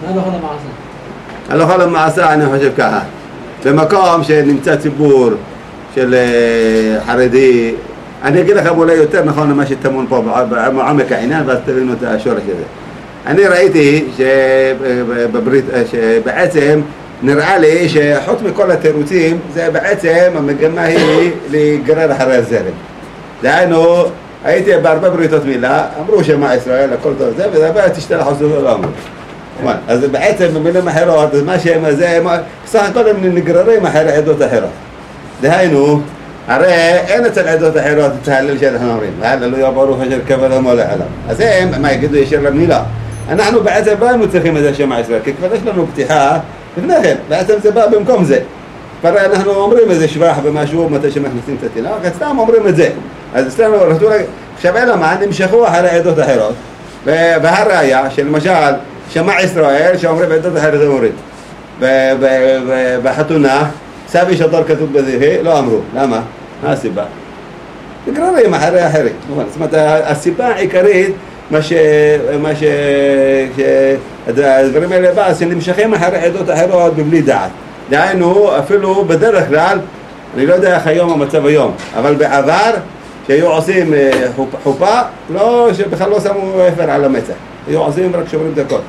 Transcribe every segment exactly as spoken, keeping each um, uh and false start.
הלכה למעשה. הלכה למעשה אני חושב ככה. במקום שנמצא ציבור של חרדי, אני אגיד לכם אולי יותר נכון למה שטמון פה בעומק העניין, ואז תבינו את השורש הזה. אני ראיתי שבברית, שבעצם נראה לי שחוץ מכל התירוצים, זה בעצם המגמה היא להיגרר אחרי הזרם. דהיינו, הייתי בהרבה בריתות מילה, אמרו שמע ישראל, הכל טוב זה, וזה תשתלח עשו לא אמרו. אז בעצם במילים אחרות, מה שהם זה, בסך הכל הם נגררים אחרי עדות אחרות. דהיינו, הרי אין אצל עדות אחרות את ההלל שאנחנו אומרים, הללויה ברוך אשר כבוד המולך עליו. אז הם, מה יגידו ישר למילה? אנחנו בעצם לא היינו צריכים את זה שמע ישראל, כי כבר יש לנו פתיחה לפני כן, בעצם זה בא במקום זה. כבר אנחנו אומרים איזה שבח במשהו, מתי שמכניסים את התינוק, סתם אומרים את זה. אז אצלנו רצו להגיד, עכשיו אלא מה, נמשכו אחרי עדות אחרות, והראיה שלמשל, שמע ישראל שאומרים עדות אחרת אומרים. בחתונה, סבי שטר כתוב בזיכי, לא אמרו. למה? מה הסיבה? נגררים אחרי אחרים. זאת אומרת, הסיבה העיקרית, מה ש... מה ש... הדברים האלה בא, שנמשכים אחרי עדות אחרות בבלי דעת. דהיינו, אפילו בדרך כלל, אני לא יודע איך היום המצב היום, אבל בעבר, שהיו עושים חופה, לא, שבכלל לא שמו אפר על המצח. היו עושים רק שוברים את הכל.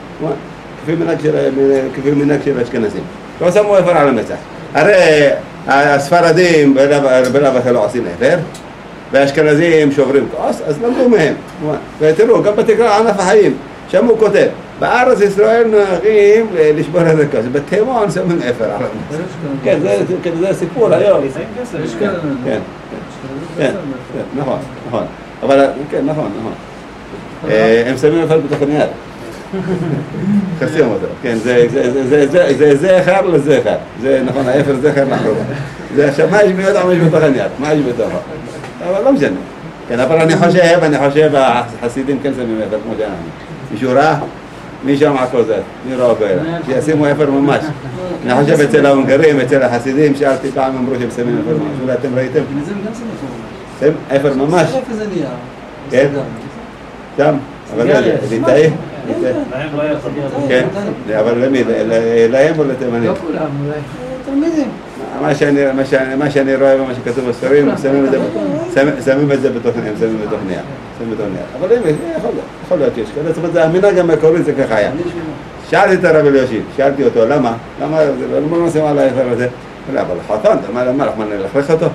כפי מנהג של אשכנזים. לא שמו אפר על המצח. הרי הספרדים בלב אחר לא עושים אפר, והאשכנזים שוברים כוס, אז למדו מהם. ותראו, גם בתקרא ענף החיים, שם הוא כותב, בארץ ישראל נוהגים לשבור את הכוס, בתימון שמים אפר על המצח. כן, זה סיפור היום. כן, כן, נכון, נכון. אבל, כן, נכון, נכון. הם שמים אפר בתוך הנייר. חסים אותו, כן, זה זכר לזכר. זה נכון, האפר זכר לחרוב. זה עכשיו, מה יש מיועד עמש בתוך הנייר? מה יש בתוכו? אבל לא משנה. כן, אבל אני חושב, אני חושב, החסידים כן שמים אפר כמו שאנחנו. מישהו ראה? מי שמע כל זה? מי רואה כאלה? שישימו אפר ממש. אני חושב אצל ההונגרים, אצל החסידים, שאלתי פעם אמרו שהם שמים אפר ממש. אולי אתם ראיתם? שם אפר ממש. כן? שם? אבל זה, ליטאי? כן, אבל למי? להם או לתימנים? לא כולם, אולי. תלמידים. מה שאני רואה ומה שכתוב בספרים, שמים את זה בתוך נייר, שמים בתוך נייר. אבל יכול להיות שיש כאלה, זאת אומרת, המנהג המקורי זה ככה היה. שאלתי את הרב אלישיב, שאלתי אותו, למה? למה לא נעשים על האפר הזה? אבל חתן, למה אנחנו נלכלך אותו?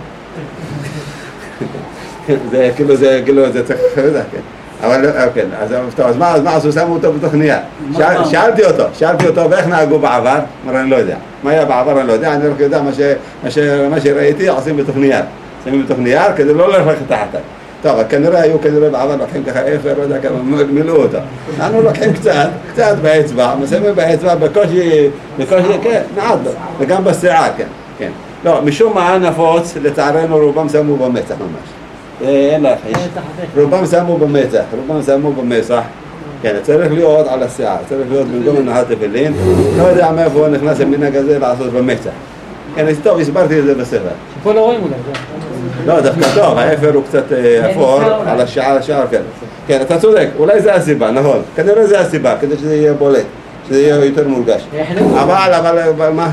זה כאילו, זה כאילו, זה צריך אחרי זה, כן. אבל, כן, אז מה עשו? שמו אותו בתוך נייר. שאלתי אותו, שאלתי אותו, ואיך נהגו בעבר? אמר, אני לא יודע. מה היה בעבר? אני לא יודע, אני רק יודע מה שראיתי, עושים בתוך נייר. שמים בתוך נייר כדי לא ללכת תחתיו. טוב, כנראה היו כנראה בעבר לוקחים ככה אפר, לא יודע כמה, מילאו אותו. אנחנו לוקחים קצת, קצת באצבע, מסיימים באצבע, בקושי, בקושי, כן, מעט, וגם בשיער, כן, כן. לא, משום מה נפוץ, לצערנו רובם שמו במצח ממש. אין לך, רובם שמו במצח, רובם שמו במצח. כן, צריך להיות על השיער, צריך להיות במקום מנחת תפילין. לא יודע מאיפה נכנס המנהג הזה לעשות במצח. כן, אז טוב, הסברתי את זה בספר. שפה לא רואים אולי. לא, דווקא טוב, האפר הוא קצת אפור על השער, השער, כן. כן, אתה צודק, אולי זה הסיבה, נכון. כנראה זה הסיבה, כדי שזה יהיה בולט, שזה יהיה יותר מורגש. אבל, אבל, מה?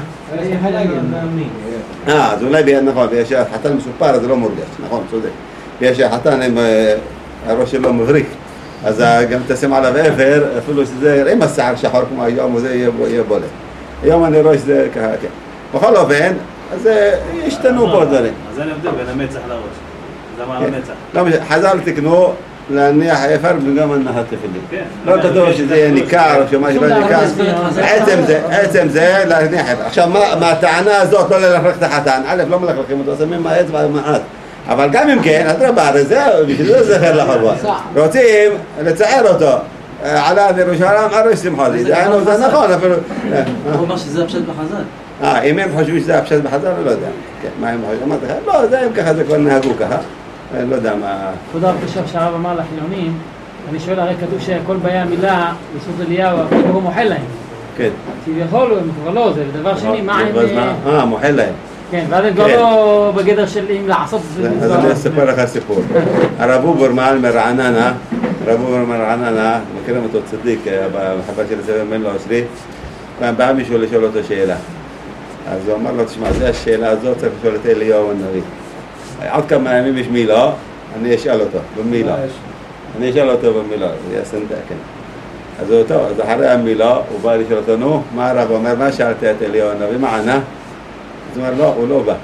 אה, אז אולי, נכון, ויש חתן מסופר, זה לא מורגש, נכון, צודק. ויש חתן עם הראש שלו מבריק, אז גם תשים עליו אפר, אפילו שזה, עם השיער שחור כמו היום, וזה יהיה בולט. היום אני רואה שזה ככה, כן. בכל אופן, אז השתנו פה דברים. אז אין הבדל בין המצח לראש. זה מה על המצח. לא משנה, חז"ל תקנו להניח אפר וגם הנחת תפילין. לא כתוב שזה יהיה ניכר או שמה שלא ניכר. עצם זה להניח אפר. עכשיו, מהטענה הזאת לא ללכלך את החתן, א', לא מלכלכים אותו, שמים מהאצבע מעט. אבל גם אם כן, אדרבה, הרי זה, בשביל זה זכר לחבורה. רוצים לצער אותו. עלה לירושלים, הראש שמחה לי. זה נכון, אפילו... הוא אומר שזה הפשט בחז"ל. אה, אם הם חושבים שזה הפשט בחז"ל, אני לא יודע. כן, מה הם חושבים? אמרתי לך, לא, זה הם ככה, זה כבר נהגו ככה. אני לא יודע מה... תודה חושב שהרב אמר לחילונים, אני שואל, הרי כתוב שכל באי המילה, בסוף אליהו, הוא מוחל להם. כן. כביכול, הם כבר לא, זה דבר שני, מה עם... אה, מוחל להם. כן, ואז הם כבר לא בגדר של אם לעשות... אז אני אספר לך סיפור. הרב אוברמן מרעננה, רב עומר מרעננה, מכירים אותו צדיק, בחב"ד של הסבב בן לא עשרי, פעם בא מישהו לשאול אותו שאלה. אז הוא אמר לו, תשמע, זה השאלה הזאת, צריך לשאול את אליהו הנביא. עוד כמה ימים יש מילה, אני אשאל אותו, במילה. אני אשאל אותו במילה, זה יהיה סנדה, כן. אז הוא טוב, אז אחרי המילה, הוא בא לשאול אותו, נו, מה הרב אומר, מה שאלת את אליהו הנביא, מה ענה? אז הוא אומר, לא, הוא לא בא.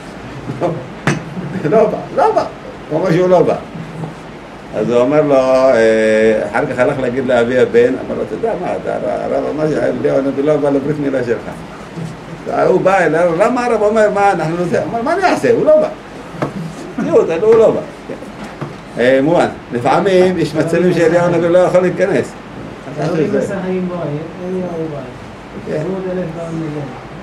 לא בא, לא בא, הוא אומר שהוא לא בא. אז הוא אומר לו, אחר כך הלך להגיד לאבי הבן, אמר לו, אתה יודע מה, הרב אמר שאליהו הנביא לא בא לברית מילה שלך. הוא בא אליו, למה הרב אומר, מה אנחנו נעשה? הוא אומר, מה אני אעשה? הוא לא בא. תראו, הוא לא בא. מובן, לפעמים יש מצבים שאליהו הנביא לא יכול להיכנס. תלוי בסחיים בו, אליהו בא. הוא דלת בעמילה.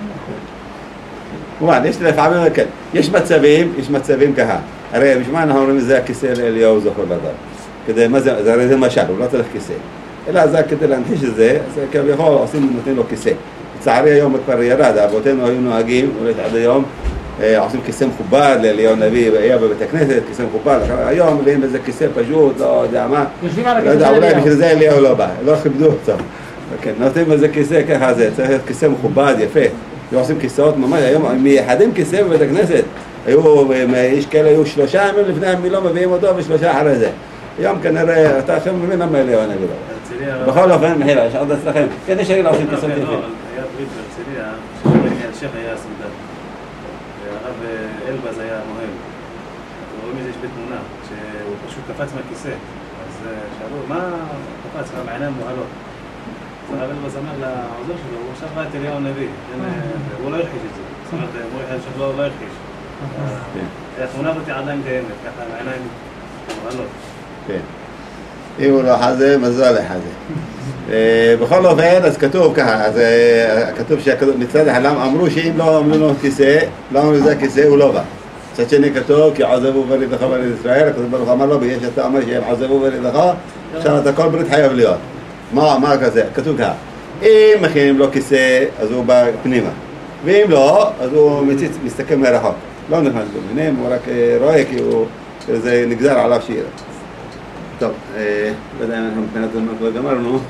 מובן, יש לפעמים, כן. יש מצבים, יש מצבים ככה. הרי בשביל מה אנחנו אומרים זה הכיסא לאליהו זכור לדבר. כדי, מה זה, הרי זה משל, הוא לא צריך כיסא. אלא זה כדי להנחיש את זה, אז כביכול עושים, נותנים לו כיסא. לצערי היום כבר ירד, אבותינו היו נוהגים, אולי עד היום, עושים כיסא מכובד לאליהו הנביא, היה בבית הכנסת, כיסא מכובד, היום מביאים בזה כיסא פשוט, לא יודע מה, לא יודע, אולי בשביל זה אליהו לא בא, לא כיבדו אותו. נותנים בזה כיסא ככה, זה צריך להיות כיסא מכובד, יפה. עושים כיסאות ממש, היום מייחדים כיסא בבית הכנסת, יש כאלה, היו שלושה ימים לפני המילה, מביאים אותו ושלושה אחרי זה. היום כנראה, אתה עכשיו מבין למה אליהו הנביא לא. בכל אופן, מחילה, יש עוד אצלכם, כדי שיהיה לעושים כיסאות יפים. היה ברית בהרצליה, שהשייח היה סנדק, והרב אלבז היה מוהל. רואים איזה יש בתמונה, שהוא פשוט קפץ מהכיסא. אז שאלו, מה קפץ? מהעיניים מוהלות. אז הרב אלבז אמר לעוזר שלו, הוא עכשיו ראה את אליהו הנביא, והוא לא הרחיש את זה. זאת אומרת, מורי חייל שלו לא הרחיש. התמונה הזאת עדיין קיימת, ככה העיניים מוהלות. כן. אם הוא לא חזה, מזל לחזה. בכל אופן, אז כתוב ככה, אז כתוב שמצד אחד אמרו שאם לא אמרו לו כיסא, לא אמרו לזה כיסא, הוא לא בא. מצד שני כתוב, כי עזבו בריתך בני ישראל, הכתוב ברוך אמר לו, בגלל שאתה אומר שהם עזבו בריתך, עכשיו אתה כל ברית חייב להיות. מה, מה כזה? כתוב ככה, אם מכינים לו כיסא, אז הוא בא פנימה. ואם לא, אז הוא מציץ, מסתכל מרחוק. לא נכנס בפנים, הוא רק רואה כי זה נגזר עליו שירה. טוב, לא יודע אם אנחנו מבחינת הזמן כבר גמרנו.